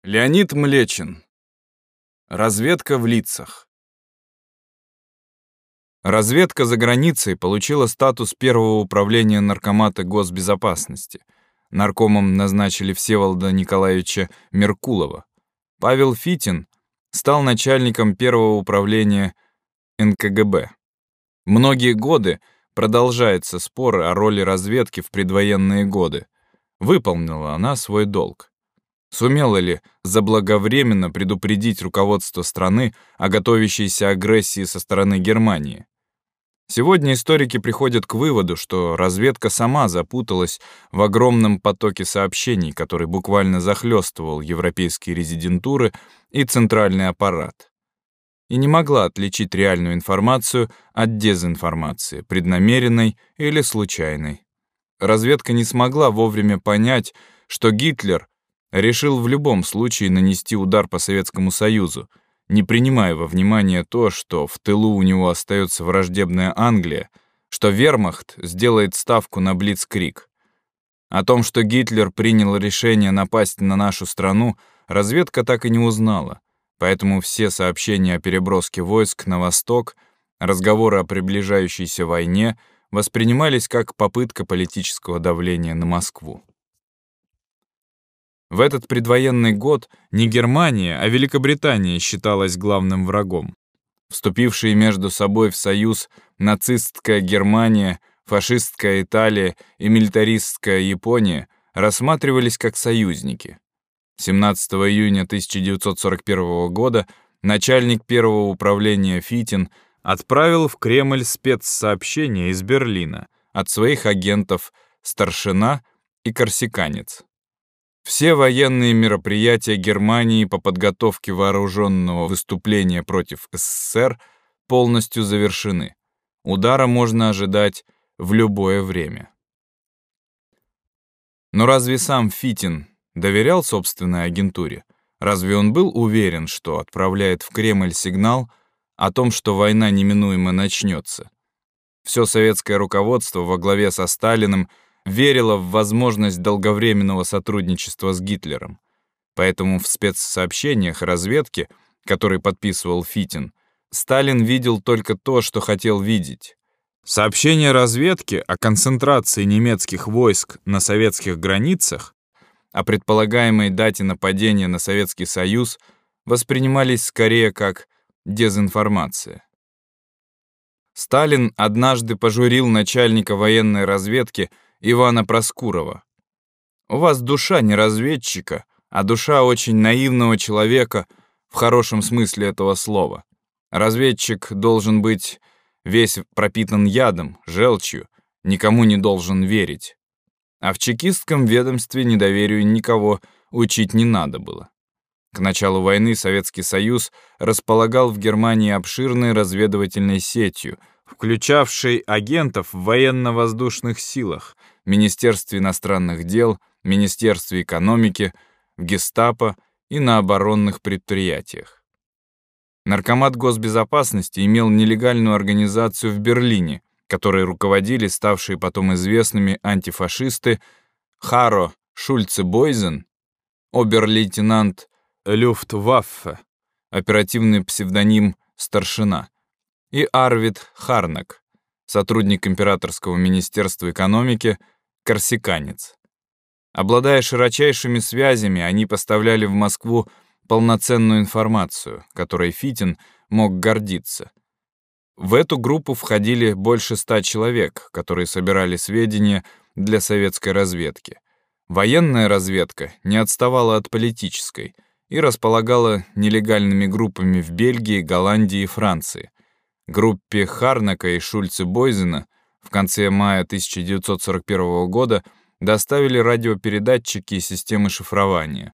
Леонид Млечин. Разведка в лицах. Разведка за границей получила статус первого управления Наркомата госбезопасности. Наркомом назначили Всеволода Николаевича Меркулова. Павел Фитин стал начальником первого управления НКГБ. Многие годы продолжается спор о роли разведки в предвоенные годы. Выполнила она свой долг? Сумела ли заблаговременно предупредить руководство страны о готовящейся агрессии со стороны Германии? Сегодня историки приходят к выводу, что разведка сама запуталась в огромном потоке сообщений, который буквально захлестывал европейские резидентуры и центральный аппарат, и не могла отличить реальную информацию от дезинформации, преднамеренной или случайной. Разведка не смогла вовремя понять, что Гитлер решил в любом случае нанести удар по Советскому Союзу, не принимая во внимание то, что в тылу у него остается враждебная Англия, что вермахт сделает ставку на блицкриг. О том, что Гитлер принял решение напасть на нашу страну, разведка так и не узнала, поэтому все сообщения о переброске войск на восток, разговоры о приближающейся войне воспринимались как попытка политического давления на Москву. В этот предвоенный год не Германия, а Великобритания считалась главным врагом. Вступившие между собой в союз нацистская Германия, фашистская Италия и милитаристская Япония рассматривались как союзники. 17 июня 1941 года начальник первого управления Фитин отправил в Кремль спецсообщение из Берлина от своих агентов Старшина и Корсиканец. Все военные мероприятия Германии по подготовке вооруженного выступления против СССР полностью завершены. Удара можно ожидать в любое время. Но разве сам Фитин доверял собственной агентуре? Разве он был уверен, что отправляет в Кремль сигнал о том, что война неминуемо начнется? Все советское руководство во главе со Сталиным верила в возможность долговременного сотрудничества с Гитлером. Поэтому в спецсообщениях разведки, которые подписывал Фитин, Сталин видел только то, что хотел видеть. Сообщения разведки о концентрации немецких войск на советских границах, о предполагаемой дате нападения на Советский Союз воспринимались скорее как дезинформация. Сталин однажды пожурил начальника военной разведки Ивана Проскурова. «У вас душа не разведчика, а душа очень наивного человека в хорошем смысле этого слова. Разведчик должен быть весь пропитан ядом, желчью, никому не должен верить. А в чекистском ведомстве недоверию никого учить не надо было». К началу войны Советский Союз располагал в Германии обширной разведывательной сетью, включавшей агентов в военно-воздушных силах, Министерстве иностранных дел, Министерстве экономики, в Гестапо и на оборонных предприятиях. Наркомат госбезопасности имел нелегальную организацию в Берлине, которой руководили ставшие потом известными антифашисты Харо Шульце-Бойзен, обер-лейтенант Люфтваффе, оперативный псевдоним Старшина, и Арвид Харнак, сотрудник Императорского министерства экономики, Корсиканец. Обладая широчайшими связями, они поставляли в Москву полноценную информацию, которой Фитин мог гордиться. В эту группу входили больше 100 человек, которые собирали сведения для советской разведки. Военная разведка не отставала от политической и располагала нелегальными группами в Бельгии, Голландии и Франции. Группе Харнака и Шульце-Бойзена в конце мая 1941 года доставили радиопередатчики и системы шифрования.